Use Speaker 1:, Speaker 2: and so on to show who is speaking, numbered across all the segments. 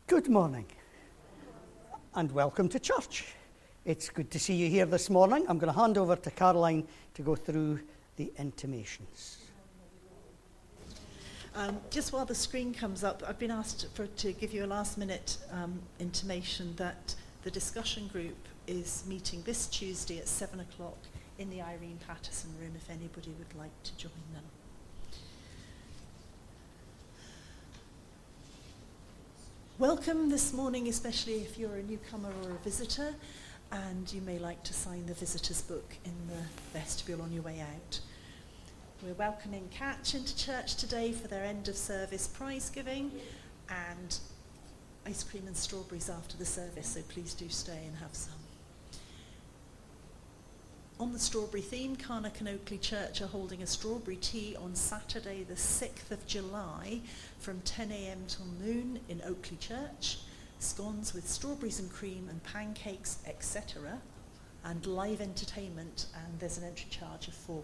Speaker 1: Good morning and welcome to church. It's good to see you here this morning. I'm going to hand over to Caroline to go through the intimations.
Speaker 2: Just while the screen comes up, I've been asked to give you a last-minute intimation that the discussion group is meeting this Tuesday at 7 o'clock in the Irene Patterson room if anybody would like to join them. Welcome this morning, especially if you're a newcomer or a visitor, and you may like to sign the visitor's book in the vestibule on your way out. We're welcoming Catch into church today for their end of service prize giving and ice cream and strawberries after the service, so please do stay and have some. On the strawberry theme, Carnock and Oakley Church are holding a strawberry tea on Saturday the 6th of July from 10 a.m. till noon in Oakley Church. Scones with strawberries and cream and pancakes, etc. and live entertainment, and there's an entry charge of £4.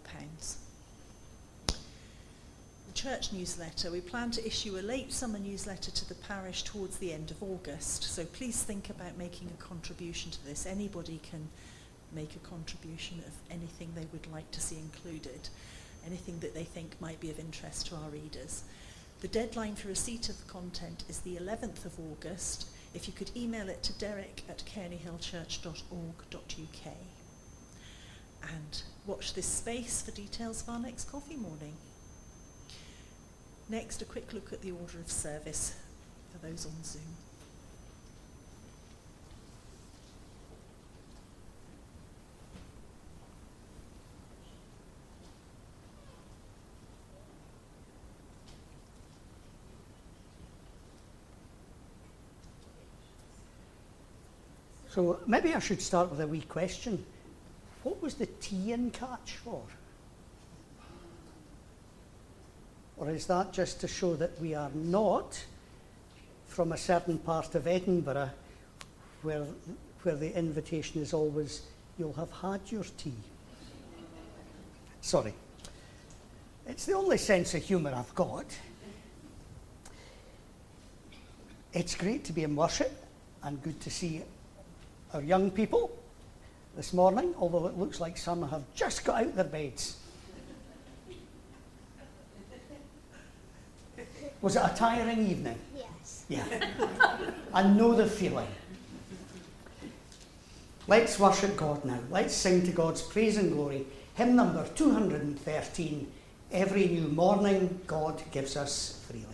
Speaker 2: The church newsletter. We plan to issue a late summer newsletter to the parish towards the end of August, so please think about making a contribution to this. Anybody can make a contribution of anything they would like to see included, anything that they think might be of interest to our readers. The deadline for receipt of the content is the 11th of August. If you could email it to derek@cairneyhillchurch.org.uk. And watch this space for details of our next coffee morning. Next, a quick look at the order of service for those on Zoom.
Speaker 1: So maybe I should start with a wee question. What was the tea in Catch for? Or is that just to show that we are not from a certain part of Edinburgh where the invitation is always, you'll have had your tea? Sorry. It's the only sense of humour I've got. It's great to be in worship and good to see our young people this morning, although it looks like some have just got out of their beds. Was it a tiring evening?
Speaker 3: Yes.
Speaker 1: Yeah. I know the feeling. Let's worship God now. Let's sing to God's praise and glory. Hymn number 213, Every New Morning God Gives Us Freely.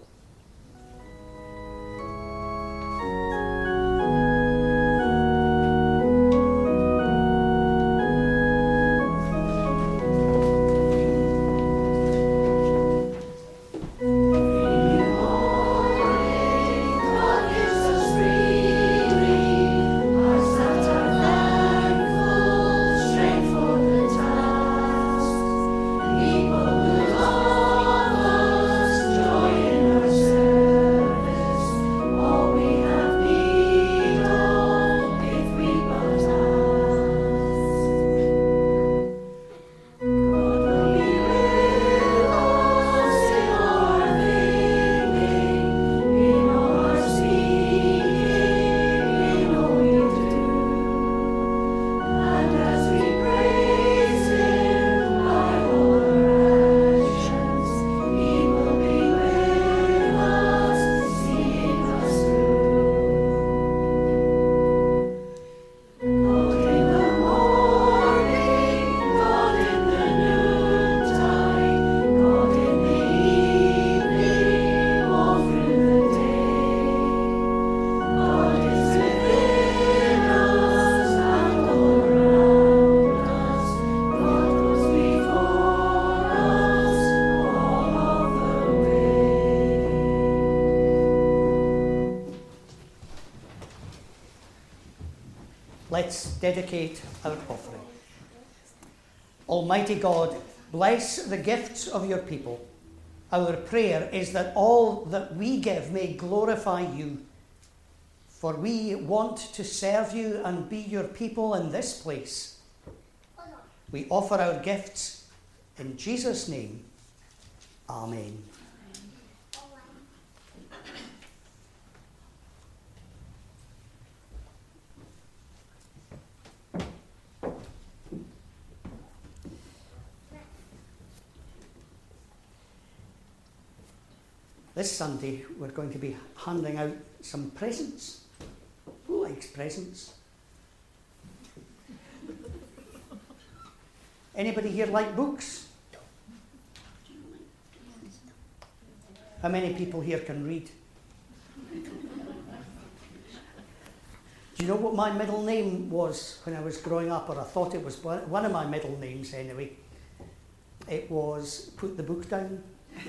Speaker 1: Let's dedicate our offering. Almighty God, bless the gifts of your people. Our prayer is that all that we give may glorify you. For we want to serve you and be your people in this place. We offer our gifts in Jesus' name. Amen. This Sunday we're going to be handing out some presents. Who likes presents? Anybody here like books? How many people here can read? Do you know what my middle name was when I was growing up, or I thought it was one of my middle names anyway? It was Put the Book Down.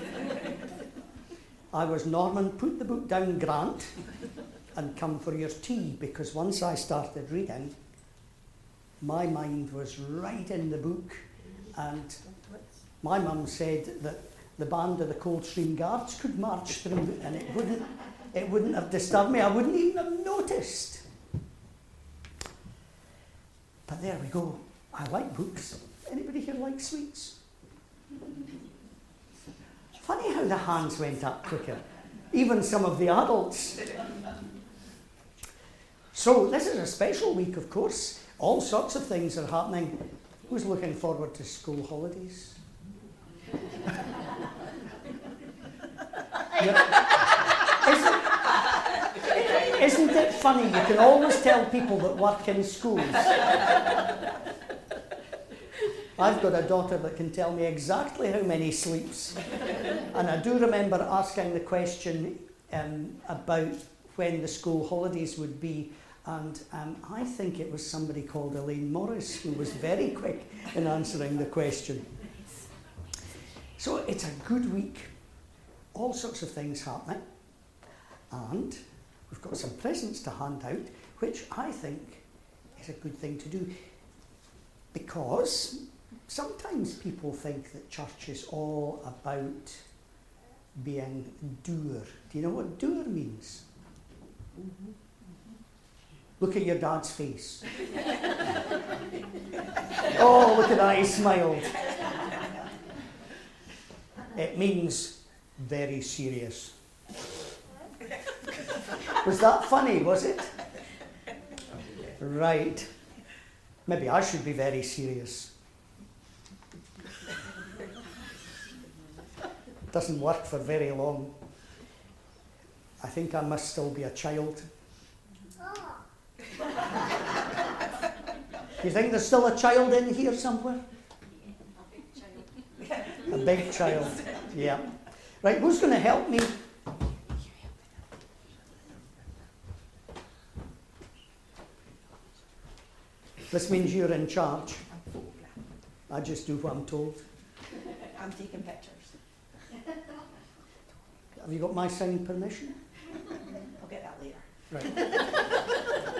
Speaker 1: I was Norman Put the Book Down Grant and come for your tea, because once I started reading, my mind was right in the book, and my mum said that the band of the Coldstream Guards could march through and it wouldn't have disturbed me. I wouldn't even have noticed. But there we go. I like books. Anybody here like sweets? Funny how the hands went up quicker. Even some of the adults. So this is a special week, of course. All sorts of things are happening. Who's looking forward to school holidays? Isn't it funny? You can always tell people that work in schools. I've got a daughter that can tell me exactly how many sleeps. And I do remember asking the question about when the school holidays would be. And I think it was somebody called Elaine Morris who was very quick in answering the question. So it's a good week. All sorts of things happening. And we've got some presents to hand out, which I think is a good thing to do. Because sometimes people think that church is all about being doer. Do you know what doer means? Mm-hmm. Look at your dad's face. Oh, look at that, he smiled. It means very serious. Was that funny, was it? Right. Maybe I should be very serious. Doesn't work for very long. I think I must still be a child. Do you think there's still a child in here somewhere? A big child. Yeah. Right, who's going to help me? This means you're in charge. I just do what I'm told.
Speaker 3: I'm taking pictures.
Speaker 1: Have you got my signed permission?
Speaker 3: I'll get that later.
Speaker 1: Right.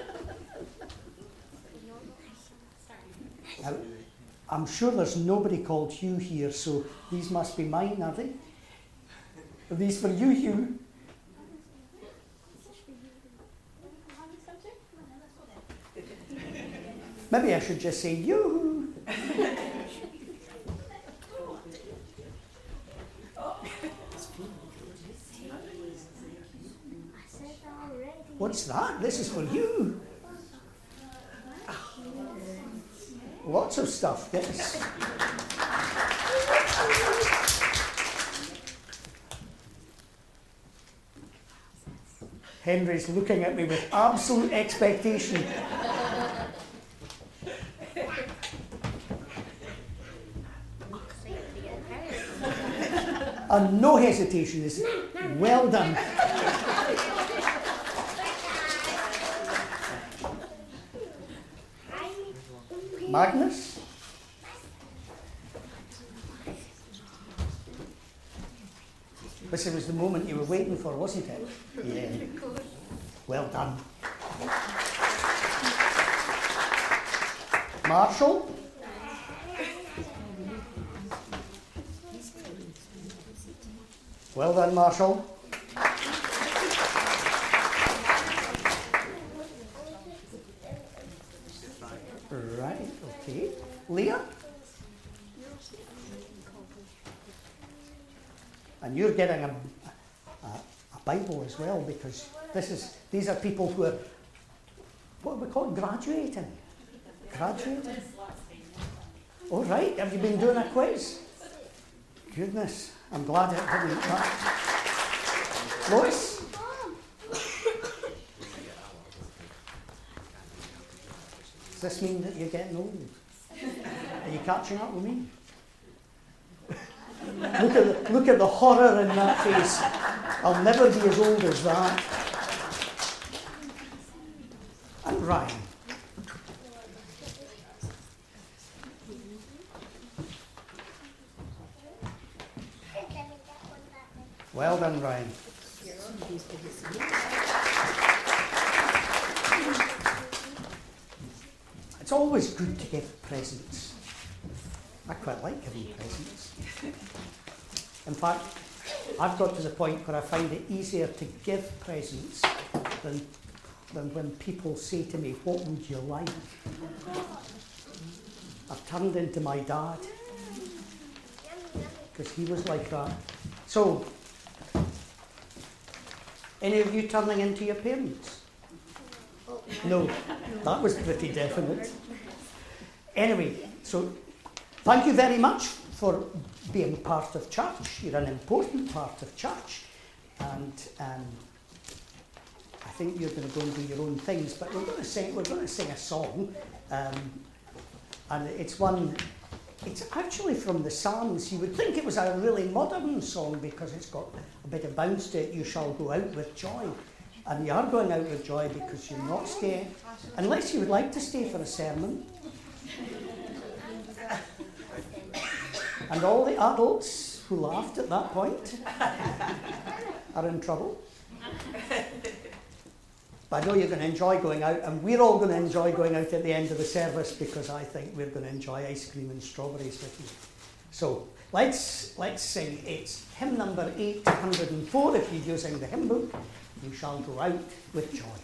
Speaker 1: Now, I'm sure there's nobody called Hugh here, so these must be mine, are they? Are these for you, Hugh? Maybe I should just say you. What's that? This is for you. Lots of stuff, yes. Henry's looking at me with absolute expectation. And no hesitation is well done. Magnus? This was the moment you were waiting for, wasn't it? Yeah. Well done. Marshall? Well done, Marshall. Right, okay. Leah? And you're getting a Bible as well, because these are people who are, what do we call it, graduating? Graduating? All right, have you been doing a quiz? Goodness, I'm glad it didn't. Lois? Does this mean that you're getting old? Are you catching up with me? Look at the horror in that face. I'll never be as old as that. And Ryan. Well done, Ryan. It's always good to give presents. I quite like giving presents. In fact, I've got to the point where I find it easier to give presents than when people say to me, "What would you like?" I've turned into my dad, because he was like that. So, any of you turning into your parents? No, that was pretty definite. Anyway, so thank you very much for being part of church. You're an important part of church. And I think you're going to go and do your own things, but we're going to sing a song. And it's actually from the Psalms. You would think it was a really modern song because it's got a bit of bounce to it. You shall go out with joy. And you are going out with joy because you're not staying, unless you would like to stay for a sermon. And all the adults who laughed at that point are in trouble. But I know you're going to enjoy going out, and we're all going to enjoy going out at the end of the service because I think we're going to enjoy ice cream and strawberries with you. So let's sing. It's hymn number 804 if you're using the hymn book. You shall go out with joy.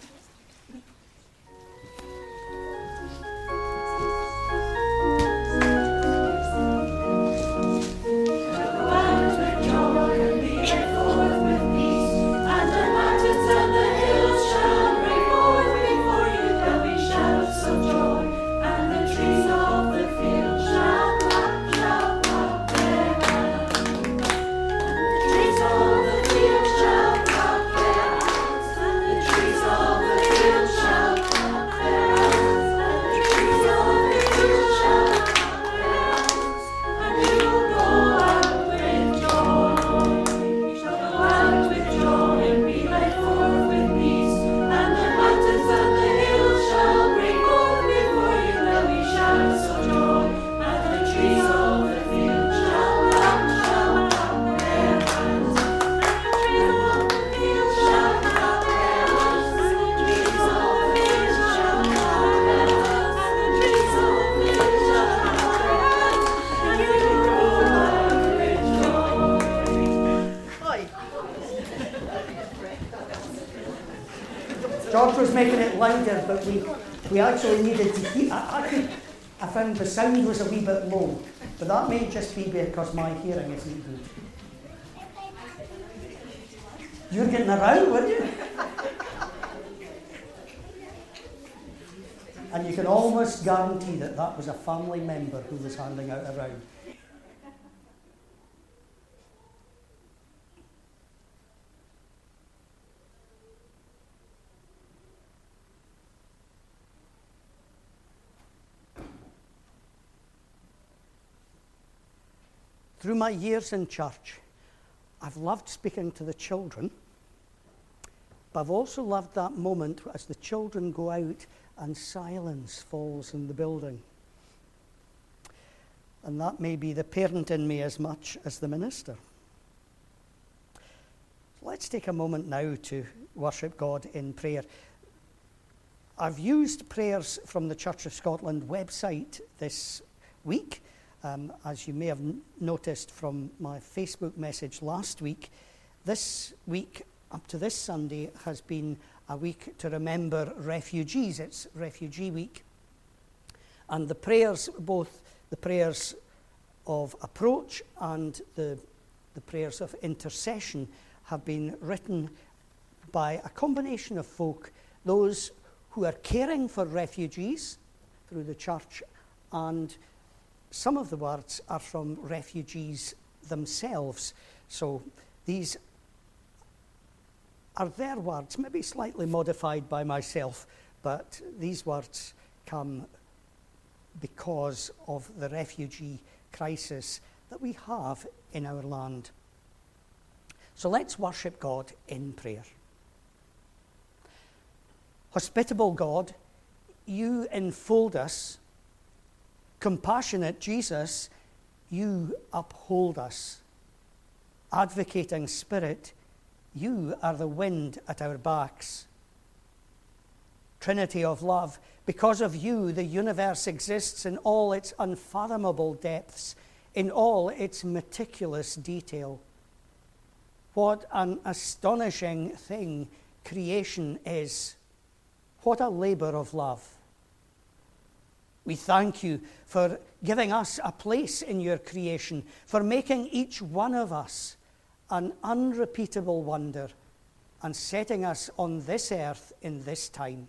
Speaker 1: George was making it louder, but we actually needed to hear. I found the sound was a wee bit low, but that may just be because my hearing isn't good. You were getting around, weren't you? And you can almost guarantee that that was a family member who was handing out a round. Through my years in church, I've loved speaking to the children, but I've also loved that moment as the children go out and silence falls in the building. And that may be the parent in me as much as the minister. Let's take a moment now to worship God in prayer. I've used prayers from the Church of Scotland website this week. As you may have noticed from my Facebook message last week, this week up to this Sunday has been a week to remember refugees. It's Refugee Week. And the prayers, both the prayers of approach and the prayers of intercession, have been written by a combination of folk, those who are caring for refugees through the church, and some of the words are from refugees themselves. So these are their words, maybe slightly modified by myself, but these words come because of the refugee crisis that we have in our land. So let's worship God in prayer. Hospitable God, you enfold us. Compassionate Jesus, you uphold us. Advocating Spirit, you are the wind at our backs. Trinity of love, because of you, the universe exists in all its unfathomable depths, in all its meticulous detail. What an astonishing thing creation is. What a labour of love. We thank you for giving us a place in your creation, for making each one of us an unrepeatable wonder and setting us on this earth in this time.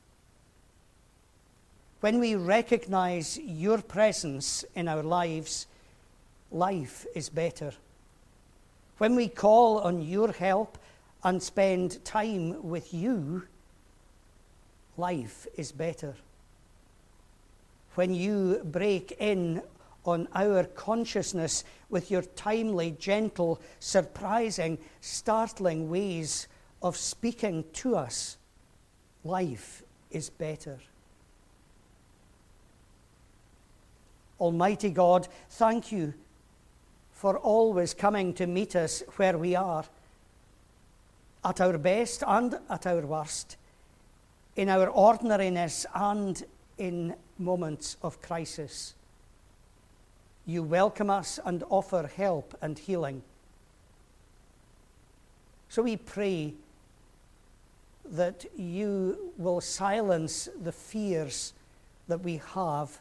Speaker 1: When we recognize your presence in our lives, life is better. When we call on your help and spend time with you, life is better. When you break in on our consciousness with your timely, gentle, surprising, startling ways of speaking to us, life is better. Almighty God, thank you for always coming to meet us where we are, at our best and at our worst, in our ordinariness and in moments of crisis. You welcome us and offer help and healing. So we pray that you will silence the fears that we have,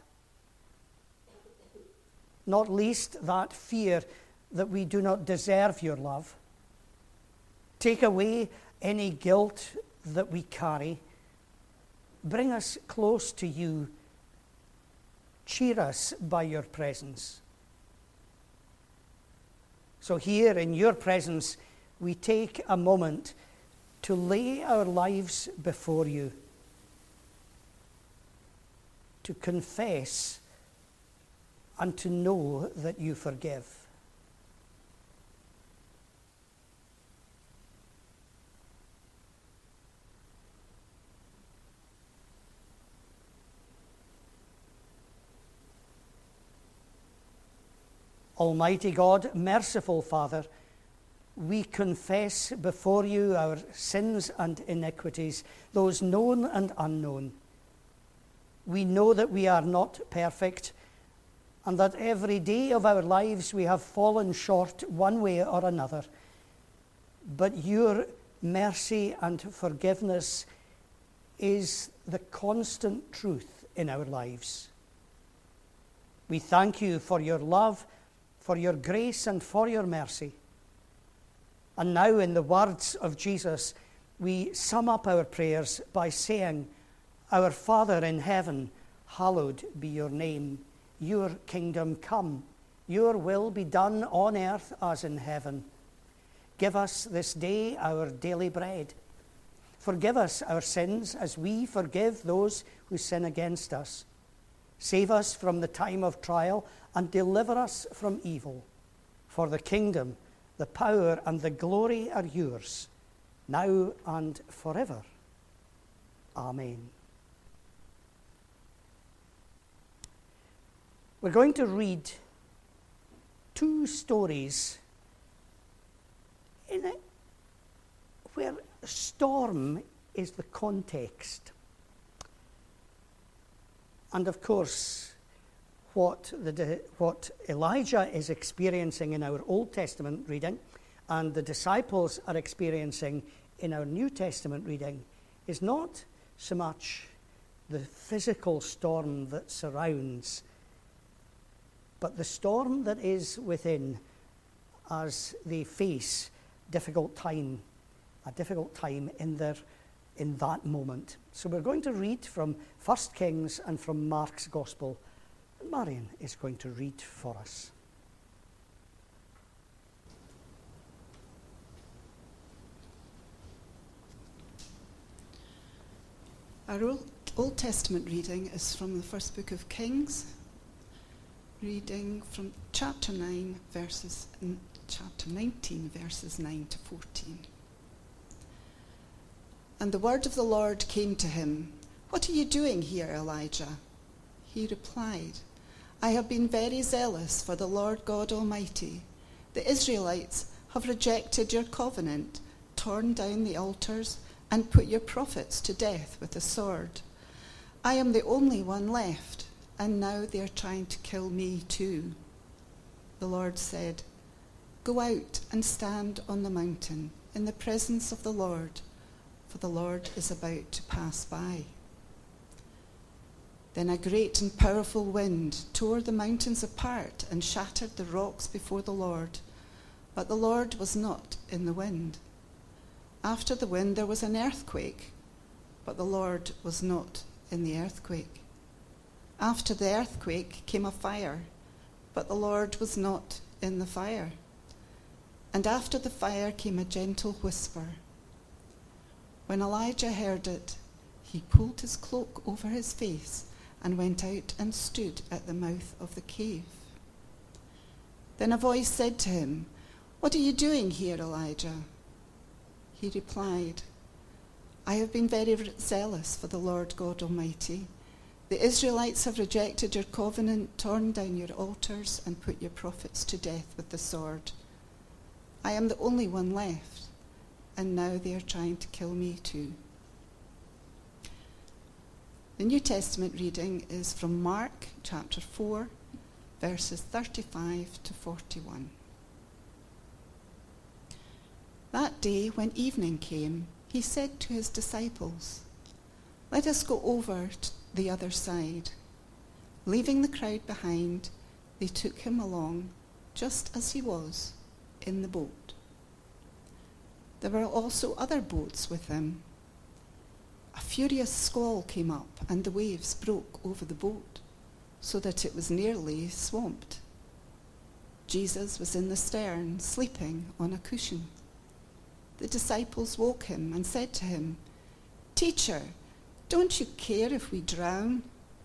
Speaker 1: not least that fear that we do not deserve your love. Take away any guilt that we carry. Bring us close to you. Cheer us by your presence. So here in your presence, we take a moment to lay our lives before you, to confess and to know that you forgive. Almighty God, merciful Father, we confess before you our sins and iniquities, those known and unknown. We know that we are not perfect, and that every day of our lives we have fallen short one way or another. But your mercy and forgiveness is the constant truth in our lives. We thank you for your love, for your grace, and for your mercy. And now, in the words of Jesus, we sum up our prayers by saying, Our Father in heaven, hallowed be your name. Your kingdom come. Your will be done on earth as in heaven. Give us this day our daily bread. Forgive us our sins as we forgive those who sin against us. Save us from the time of trial and deliver us from evil. For the kingdom, the power, and the glory are yours, now and forever. Amen. We're going to read two stories where storm is the context. And of course, what Elijah is experiencing in our Old Testament reading and the disciples are experiencing in our New Testament reading is not so much the physical storm that surrounds, but the storm that is within as they face a difficult time in that moment. So we're going to read from 1 Kings and from Mark's Gospel. Marion is going to read for us.
Speaker 4: Our Old Testament reading is from the first book of Kings, reading from chapter 19, verses 9 to 14. And the word of the Lord came to him, "What are you doing here, Elijah?" He replied, "I have been very zealous for the Lord God Almighty. The Israelites have rejected your covenant, torn down the altars, and put your prophets to death with the sword. I am the only one left, and now they are trying to kill me too." The Lord said, "Go out and stand on the mountain in the presence of the Lord, for the Lord is about to pass by." Then a great and powerful wind tore the mountains apart and shattered the rocks before the Lord, but the Lord was not in the wind. After the wind there was an earthquake, but the Lord was not in the earthquake. After the earthquake came a fire, but the Lord was not in the fire. And after the fire came a gentle whisper. When Elijah heard it, he pulled his cloak over his face and went out and stood at the mouth of the cave. Then a voice said to him, "What are you doing here, Elijah?" He replied, "I have been very zealous for the Lord God Almighty. The Israelites have rejected your covenant, torn down your altars, and put your prophets to death with the sword. I am the only one left, and now they are trying to kill me too." The New Testament reading is from Mark chapter 4, verses 35 to 41. That day, when evening came, he said to his disciples, "Let us go over to the other side." Leaving the crowd behind, they took him along, just as he was, in the boat. There were also other boats with him. A furious squall came up, and the waves broke over the boat, so that it was nearly swamped. Jesus was in the stern, sleeping on a cushion. The disciples woke him and said to him, "Teacher, don't you care if we drown?"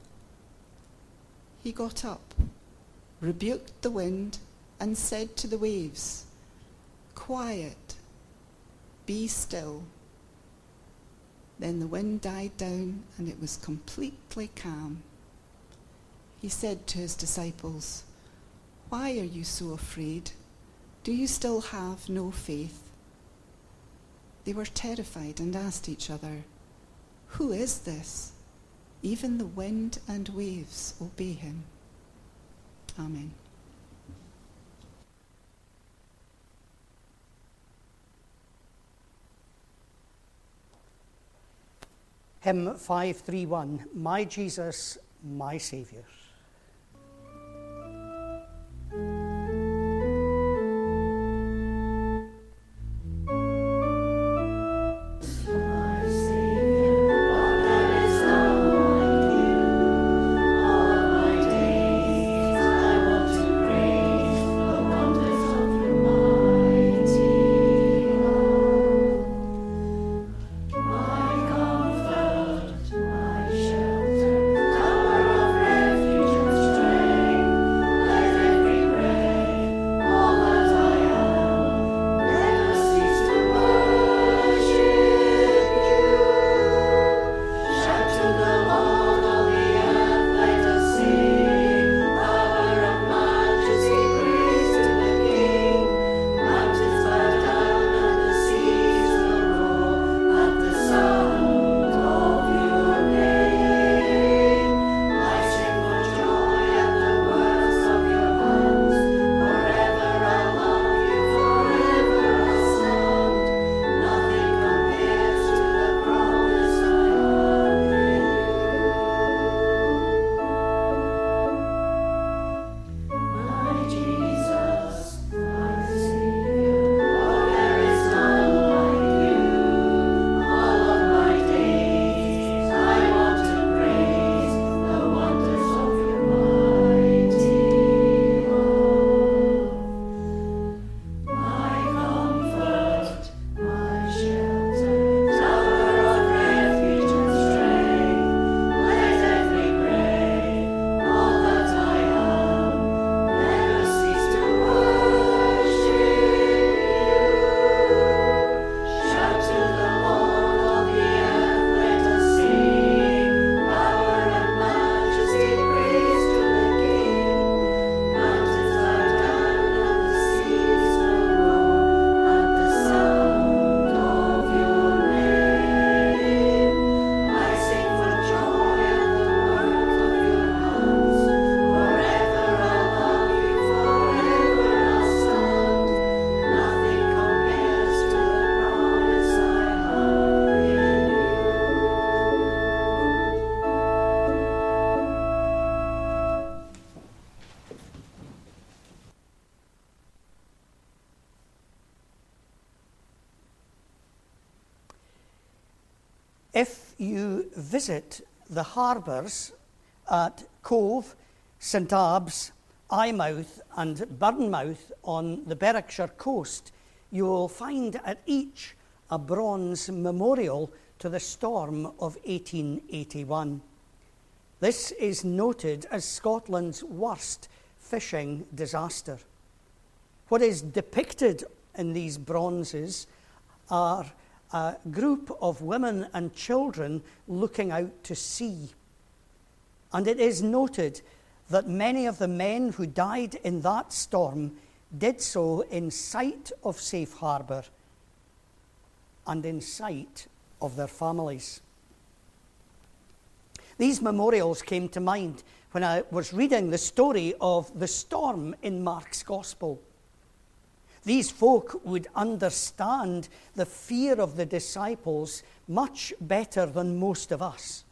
Speaker 4: He got up, rebuked the wind, and said to the waves, "Quiet, be still." Then the wind died down, and it was completely calm. He said to his disciples, "Why are you so afraid? Do you still have no faith?" They were terrified and asked each other, "Who is this? Even the wind and waves obey him." Amen.
Speaker 1: Hymn 531, My Jesus, My Saviour.
Speaker 5: Refuge.
Speaker 1: If you visit the harbours at Cove, St Abbs, Eyemouth and Bournemouth on the Berwickshire coast, you will find at each a bronze memorial to the storm of 1881. This is noted as Scotland's worst fishing disaster. What is depicted in these bronzes are a group of women and children looking out to sea. And it is noted that many of the men who died in that storm did so in sight of safe harbour and in sight of their families. These memorials came to mind when I was reading the story of the storm in Mark's Gospel. These folk would understand the fear of the disciples much better than most of us.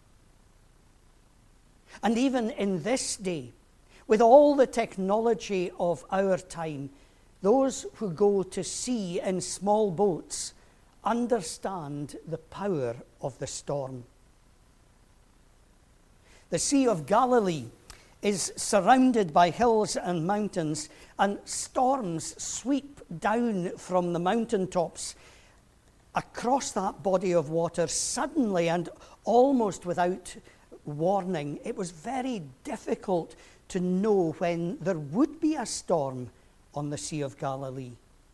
Speaker 1: And even in this day, with all the technology of our time, those who go to sea in small boats understand the power of the storm. The Sea of Galilee is surrounded by hills and mountains, and storms sweep down from the mountaintops across that body of water suddenly and almost without warning. It was very difficult to know when there would be a storm on the Sea of Galilee.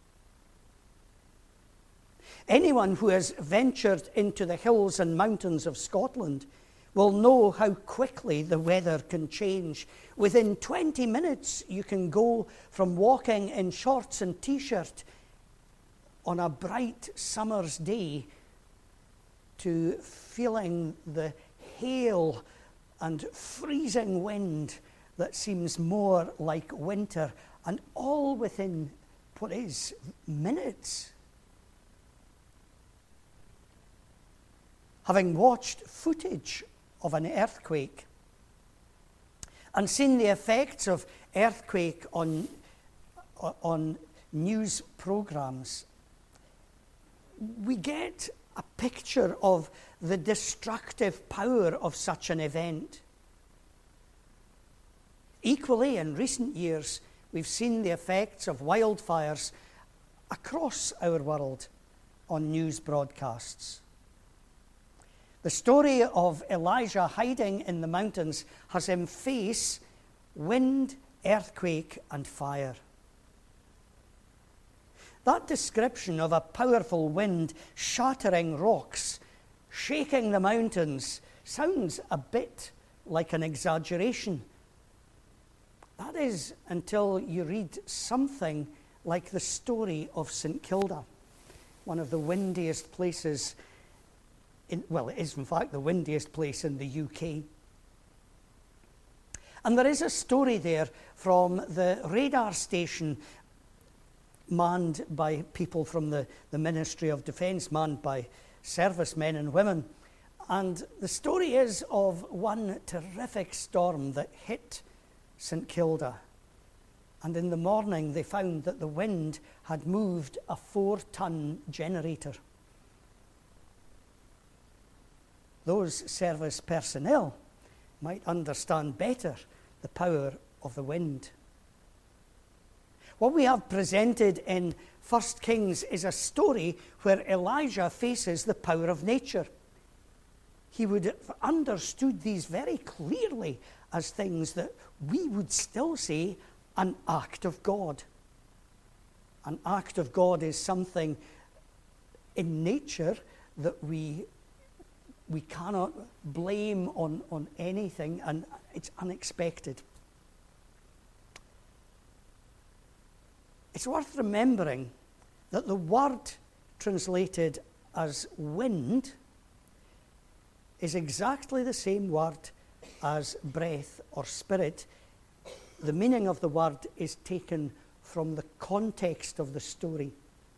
Speaker 1: Anyone who has ventured into the hills and mountains of Scotland will know how quickly the weather can change. Within 20 minutes, you can go from walking in shorts and t-shirt on a bright summer's day to feeling the hail and freezing wind that seems more like winter, and all within what is minutes. Having watched footage of an earthquake and seen the effects of earthquake on news programs, we get a picture of the destructive power of such an event. Equally, in recent years, we've seen the effects of wildfires across our world on news broadcasts. The story of Elijah hiding in the mountains has him face wind, earthquake, and fire. That description of a powerful wind shattering rocks, shaking the mountains, sounds a bit like an exaggeration. That is until you read something like the story of St Kilda, one of the windiest places it is in fact the windiest place in the UK. And there is a story there from the radar station manned by people from the Ministry of Defence, manned by servicemen and women. And the story is of one terrific storm that hit St Kilda. And in the morning they found that the wind had moved a 4-ton generator. Those service personnel might understand better the power of the wind. What we have presented in 1 Kings is a story where Elijah faces the power of nature. He would have understood these very clearly as things that we would still say an act of God. An act of God is something in nature that we cannot blame on anything, and it's unexpected. It's worth remembering that the word translated as wind is exactly the same word as breath or spirit. The meaning of the word is taken from the context of the story.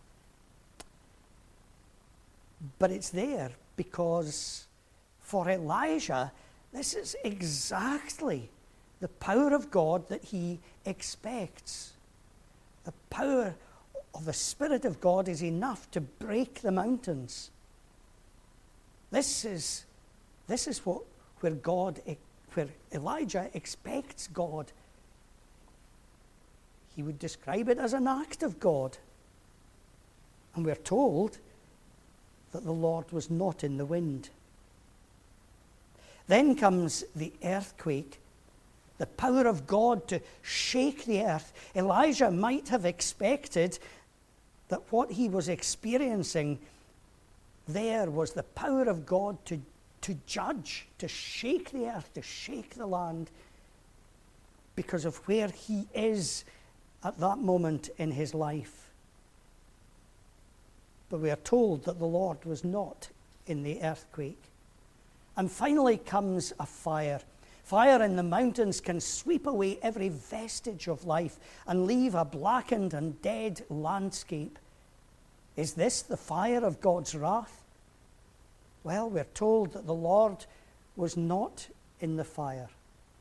Speaker 1: But it's there because for Elijah, this is exactly the power of God that he expects. The power of the Spirit of God is enough to break the mountains. This is where Elijah expects God. He would describe it as an act of God. And we're told that the Lord was not in the wind. Then comes the earthquake, the power of God to shake the earth. Elijah might have expected that what he was experiencing there was the power of God to judge, to shake the earth, to shake the land, because of where he is at that moment in his life. But we are told that the Lord was not in the earthquake. And finally comes a fire. Fire in the mountains can sweep away every vestige of life and leave a blackened and dead landscape. Is this the fire of God's wrath? Well, we're told that the Lord was not in the fire.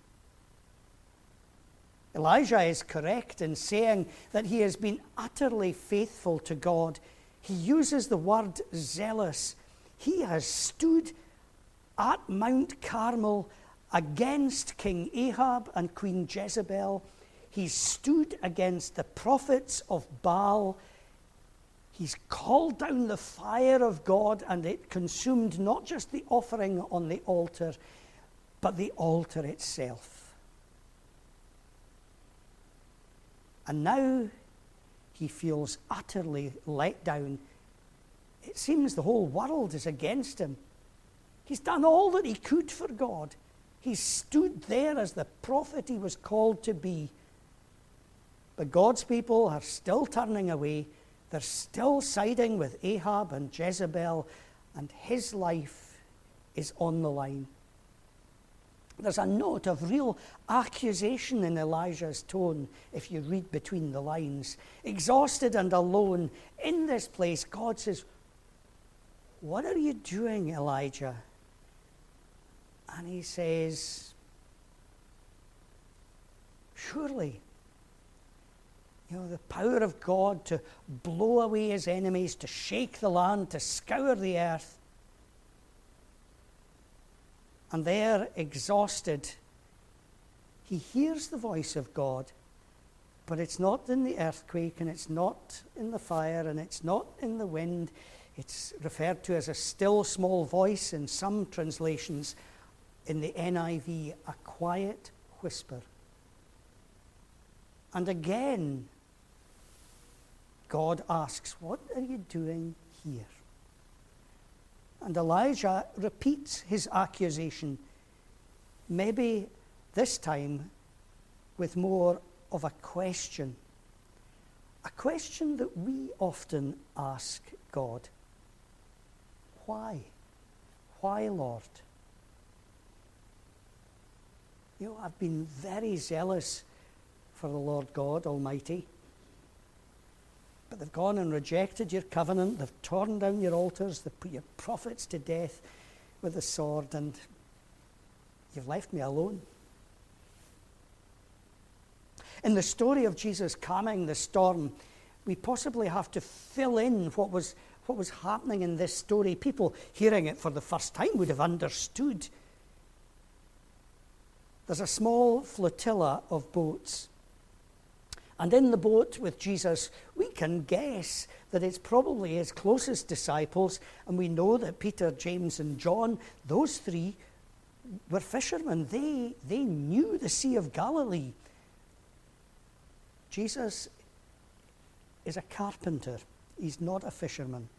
Speaker 1: Elijah is correct in saying that he has been utterly faithful to God. He uses the word zealous. He has stood at Mount Carmel against King Ahab and Queen Jezebel. He stood against the prophets of Baal. He's called down the fire of God, and it consumed not just the offering on the altar, but the altar itself. And now he feels utterly let down. It seems the whole world is against him. He's done all that he could for God. He stood there as the prophet he was called to be. But God's people are still turning away. They're still siding with Ahab and Jezebel, and his life is on the line. There's a note of real accusation in Elijah's tone if you read between the lines. Exhausted and alone in this place, God says, "What are you doing, Elijah?" And he says, "Surely, the power of God to blow away his enemies, to shake the land, to scour the earth." And there, exhausted, he hears the voice of God, but it's not in the earthquake, and it's not in the fire, and it's not in the wind. It's referred to as a still small voice in some translations. In the NIV, a quiet whisper. And again, God asks, "What are you doing here?" And Elijah repeats his accusation, maybe this time with more of a question that we often ask God. Why? Why, Lord? I've been very zealous for the Lord God Almighty, but they've gone and rejected your covenant. They've torn down your altars. They've put your prophets to death with the sword, and you've left me alone. In the story of Jesus calming the storm, we possibly have to fill in what was happening in this story. People hearing it for the first time would have understood. There's a small flotilla of boats. And in the boat with Jesus, we can guess that it's probably his closest disciples. And we know that Peter, James, and John, those three, were fishermen. They knew the Sea of Galilee. Jesus is a carpenter. He's not a fisherman.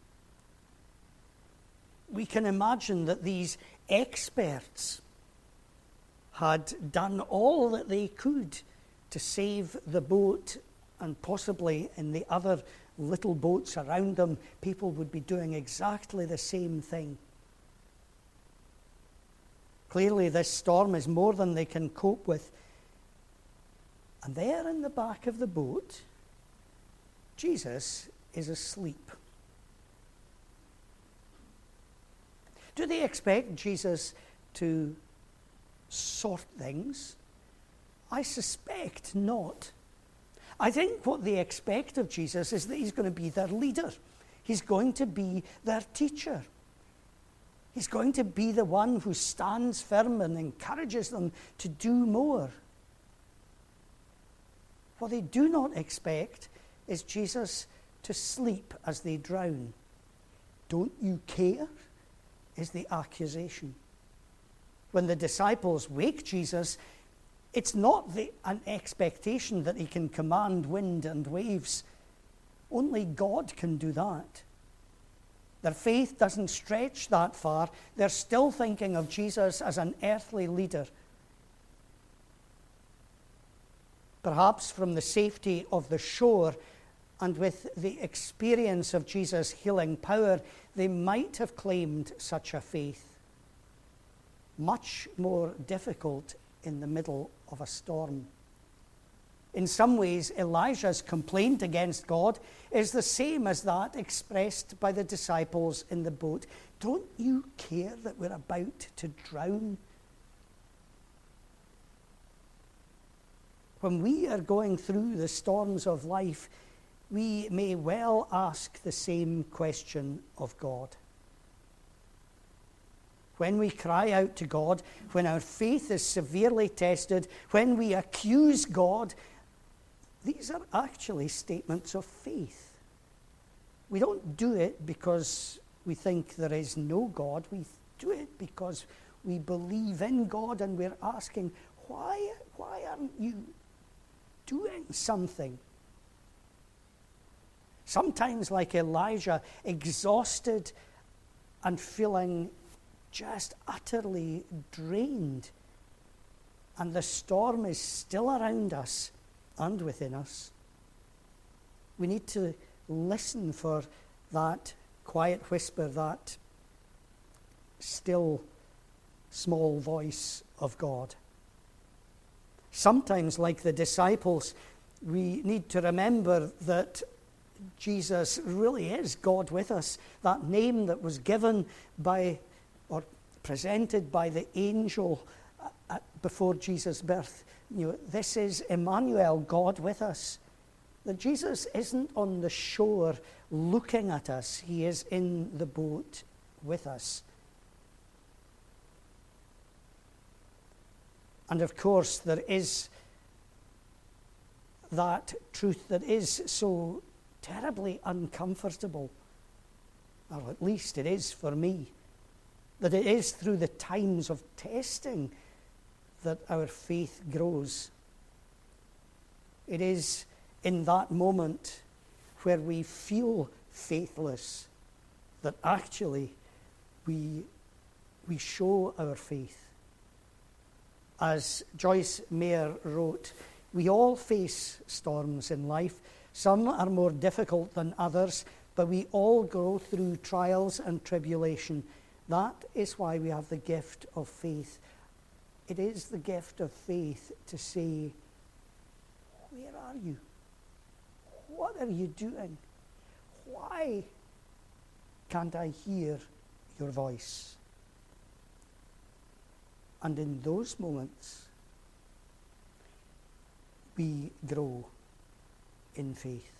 Speaker 1: We can imagine that these experts had done all that they could to save the boat, and possibly in the other little boats around them, people would be doing exactly the same thing. Clearly, this storm is more than they can cope with. And there in the back of the boat, Jesus is asleep. Do they expect Jesus to sort things? I suspect not. I think what they expect of Jesus is that he's going to be their leader. He's going to be their teacher. He's going to be the one who stands firm and encourages them to do more. What they do not expect is Jesus to sleep as they drown. Don't you care? Is the accusation. When the disciples wake Jesus, it's not an expectation that he can command wind and waves. Only God can do that. Their faith doesn't stretch that far. They're still thinking of Jesus as an earthly leader. Perhaps from the safety of the shore and with the experience of Jesus' healing power, they might have claimed such a faith. Much more difficult in the middle of a storm. In some ways, Elijah's complaint against God is the same as that expressed by the disciples in the boat. Don't you care that we're about to drown? When we are going through the storms of life, we may well ask the same question of God. When we cry out to God, when our faith is severely tested, when we accuse God, these are actually statements of faith. We don't do it because we think there is no God. We do it because we believe in God and we're asking, why aren't you doing something? Sometimes, like Elijah, exhausted and feeling just utterly drained, and the storm is still around us and within us. We need to listen for that quiet whisper, that still small voice of God. Sometimes, like the disciples, we need to remember that Jesus really is God with us. That name that was given by or presented by the angel before Jesus' birth. This is Emmanuel, God with us. That Jesus isn't on the shore looking at us. He is in the boat with us. And of course, there is that truth that is so terribly uncomfortable, or at least it is for me, that it is through the times of testing that our faith grows. It is in that moment where we feel faithless that actually we show our faith. As Joyce Meyer wrote, we all face storms in life. Some are more difficult than others, but we all go through trials and tribulation. That is why we have the gift of faith. It is the gift of faith to say, where are you? What are you doing? Why can't I hear your voice? And in those moments, we grow in faith.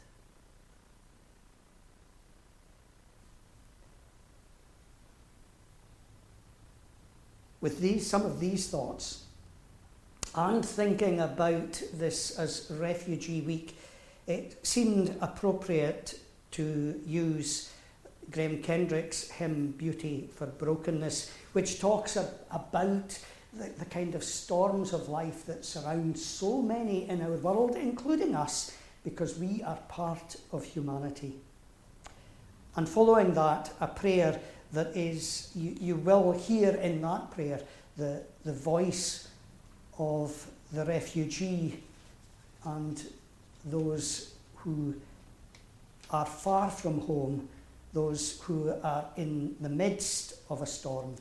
Speaker 1: With some of these thoughts, and thinking about this as Refugee Week, it seemed appropriate to use Graham Kendrick's hymn Beauty for Brokenness, which talks about the kind of storms of life that surround so many in our world, including us, because we are part of humanity. And following that, a prayer that is, you will hear in that prayer the voice of the refugee and those who are far from home, those who are in the midst of a storm.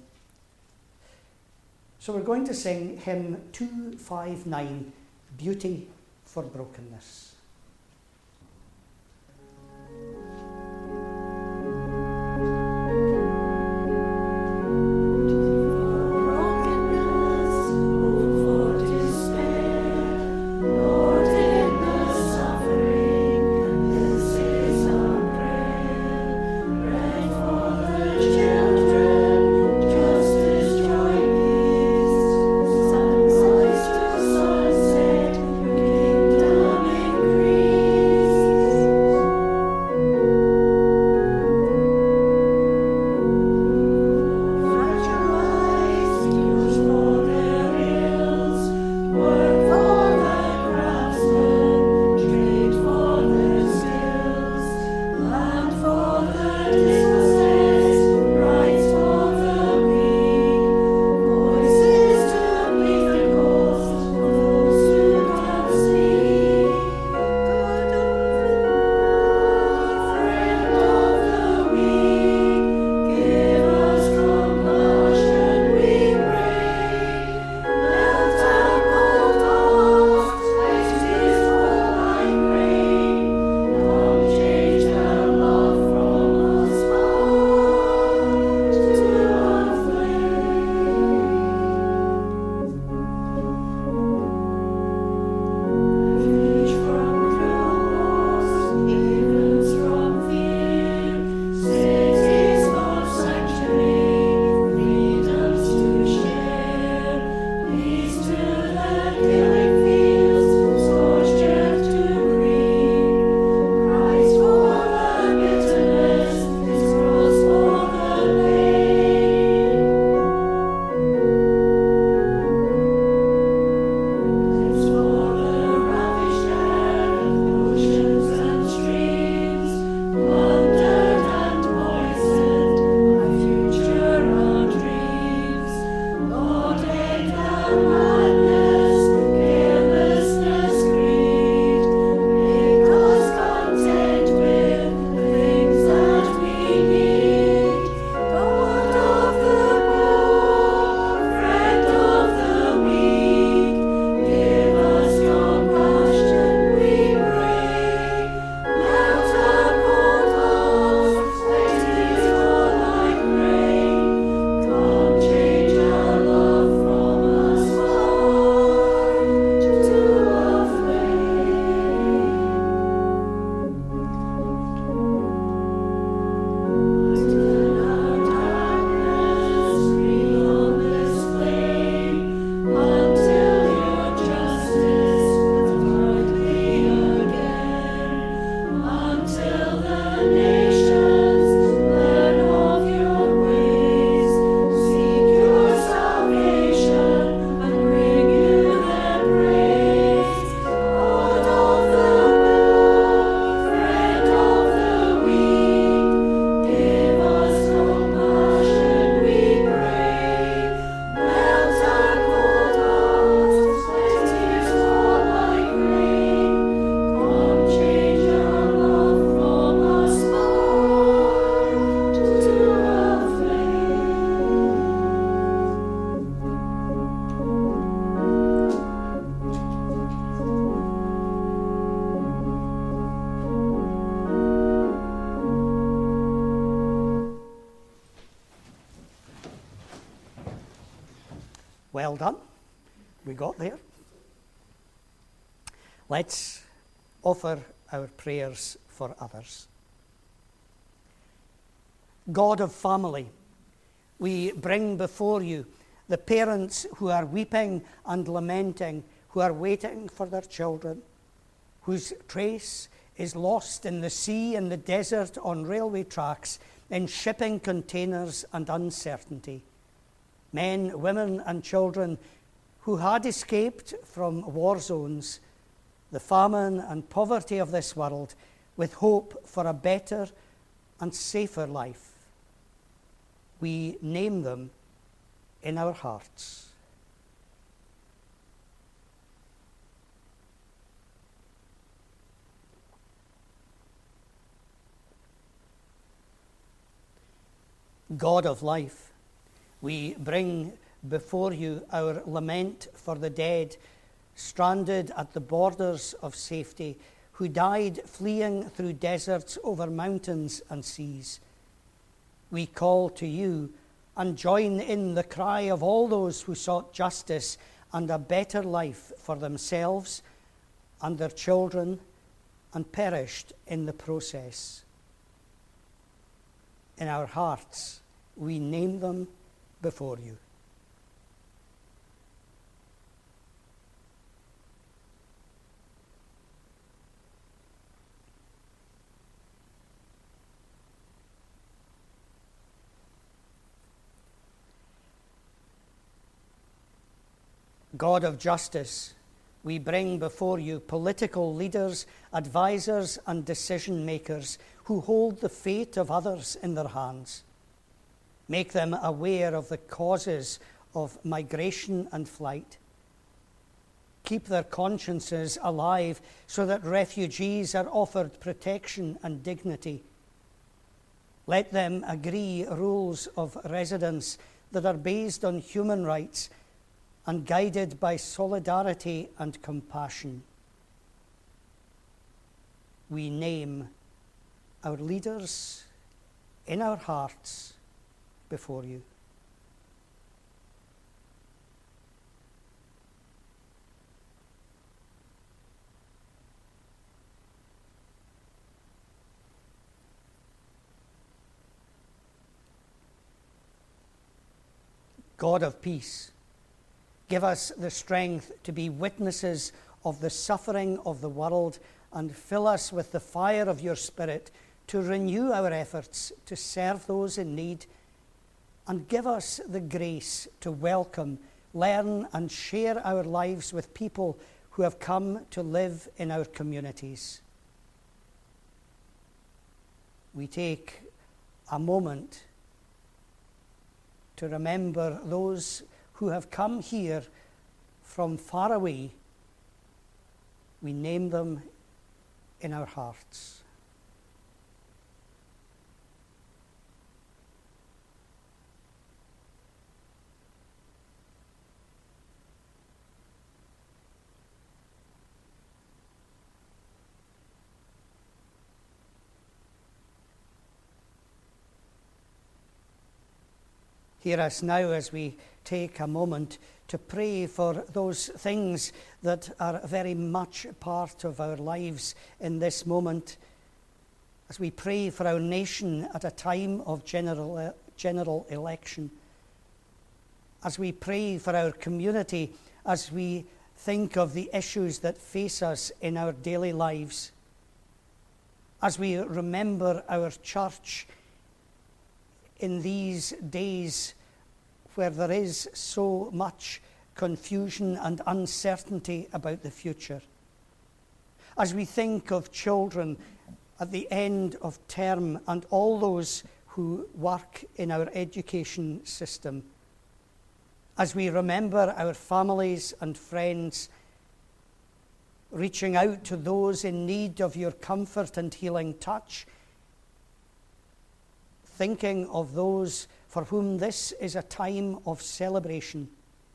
Speaker 1: So we're going to sing hymn 259, Beauty for Brokenness.
Speaker 5: Children
Speaker 1: Well done. We got there. Let's offer our prayers for others. God of family, we bring before you the parents who are weeping and lamenting, who are waiting for their children, whose trace is lost in the sea, in the desert, on railway tracks, in shipping containers and uncertainty. Men, women and children who had escaped from war zones, the famine and poverty of this world, with hope for a better and safer life. We name them in our hearts. God of life, we bring before you our lament for the dead stranded at the borders of safety, who died fleeing through deserts over mountains and seas. We call to you and join in the cry of all those who sought justice and a better life for themselves and their children and perished in the process. In our hearts, we name them before you. God of justice, we bring before you political leaders, advisors, and decision makers who hold the fate of others in their hands. Make them aware of the causes of migration and flight. Keep their consciences alive so that refugees are offered protection and dignity. Let them agree rules of residence that are based on human rights and guided by solidarity and compassion. We name our leaders in our hearts before you. God of peace, give us the strength to be witnesses of the suffering of the world and fill us with the fire of your Spirit to renew our efforts to serve those in need, and give us the grace to welcome, learn and share our lives with people who have come to live in our communities. We take a moment to remember those who have come here from far away. We name them in our hearts. Hear us now as we take a moment to pray for those things that are very much part of our lives in this moment, as we pray for our nation at a time of general election, as we pray for our community, as we think of the issues that face us in our daily lives, as we remember our church in these days where there is so much confusion and uncertainty about the future. As we think of children at the end of term and all those who work in our education system. As we remember our families and friends, reaching out to those in need of your comfort and healing touch, thinking of those for whom this is a time of celebration,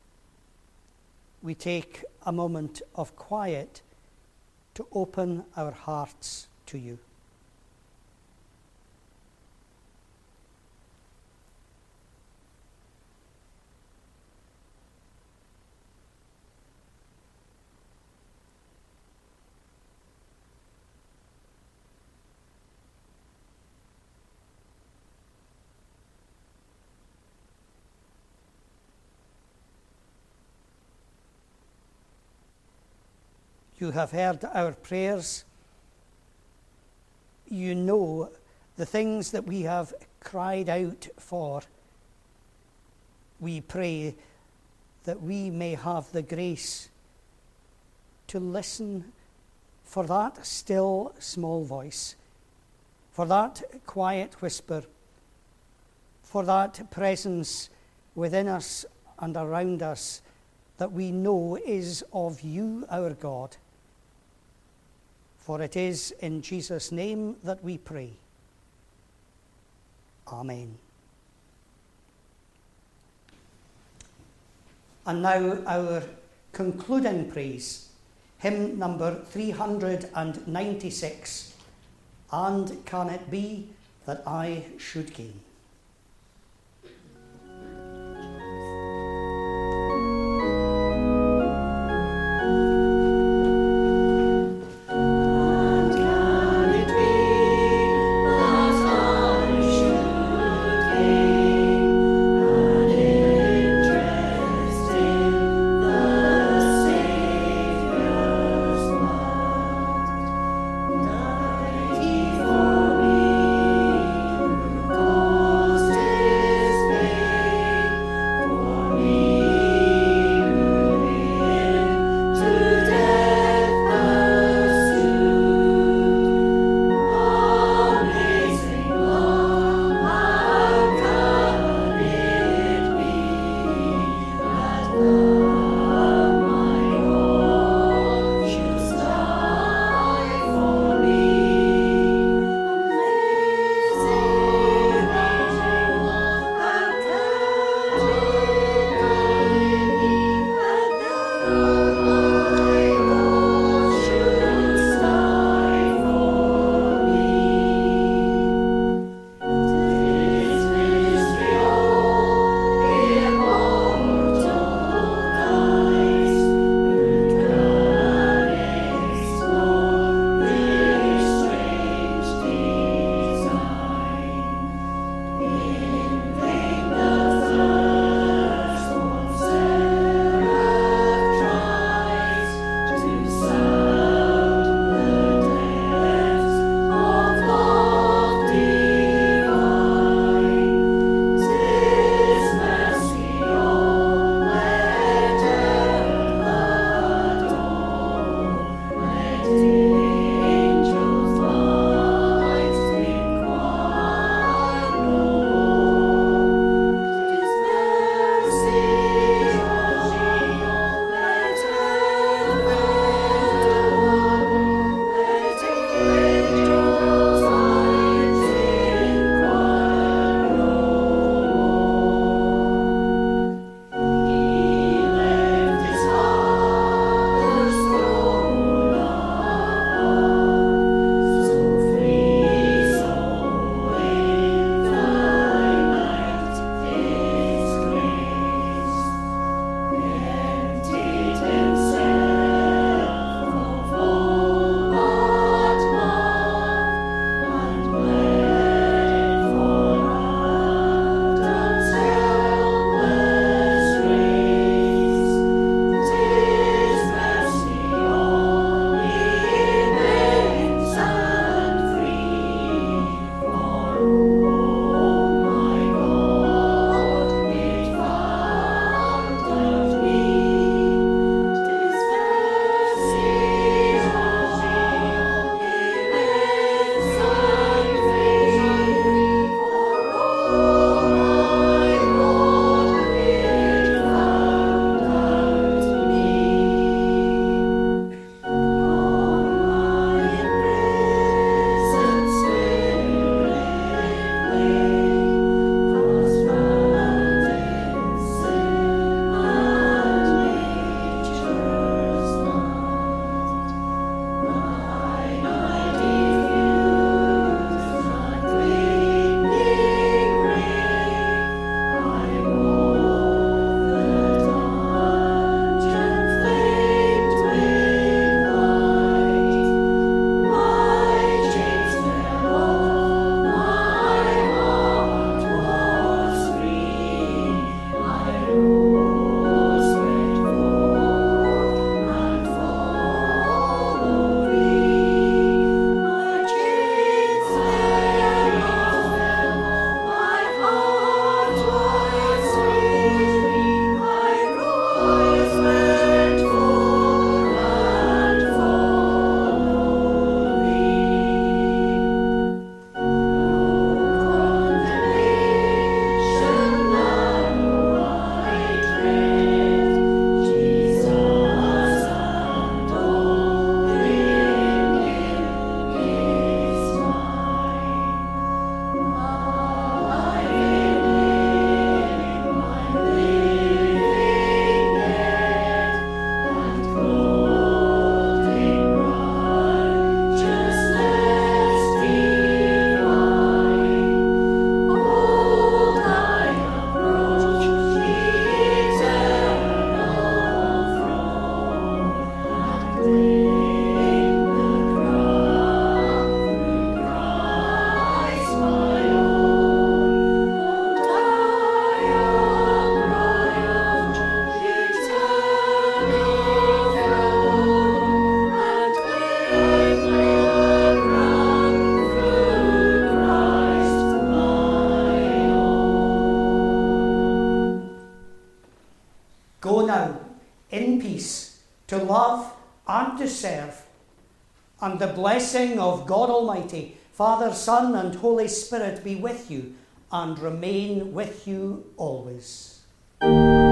Speaker 1: we take a moment of quiet to open our hearts to you. You have heard our prayers. You know the things that we have cried out for. We pray that we may have the grace to listen for that still small voice, for that quiet whisper, for that presence within us and around us that we know is of you, our God. For it is in Jesus' name that we pray. Amen. And now our concluding praise, hymn number 396, And Can It Be That I Should Gain?
Speaker 5: God.
Speaker 1: Go now in peace to love and to serve. And the blessing of God Almighty, Father, Son, and Holy Spirit be with you and remain with you always.